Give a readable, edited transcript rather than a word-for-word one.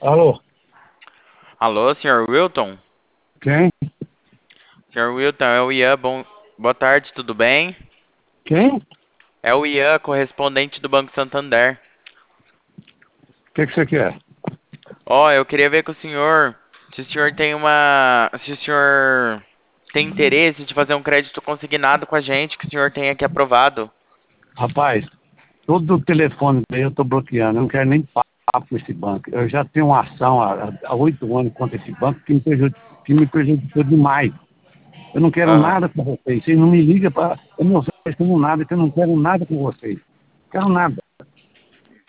Alô, Alô, senhor Wilton? quem? Senhor Wilton, é o Ian. Boa tarde, tudo bem? Quem? O É o Ian, correspondente do Banco Santander. que você quer? Ó, eu queria ver com o senhor se o senhor tem se o senhor tem interesse de fazer um crédito consignado com a gente, que o senhor tem aqui aprovado. Rapaz, todo o telefone aí eu tô bloqueando. Eu não quero nem papo com esse banco. Eu já tenho uma ação há 8 anos contra esse banco que me prejudicou demais. Eu não quero Aham. nada com vocês. Vocês não me ligam para eu me oferecendo nada, que eu não quero nada com vocês. Quero nada.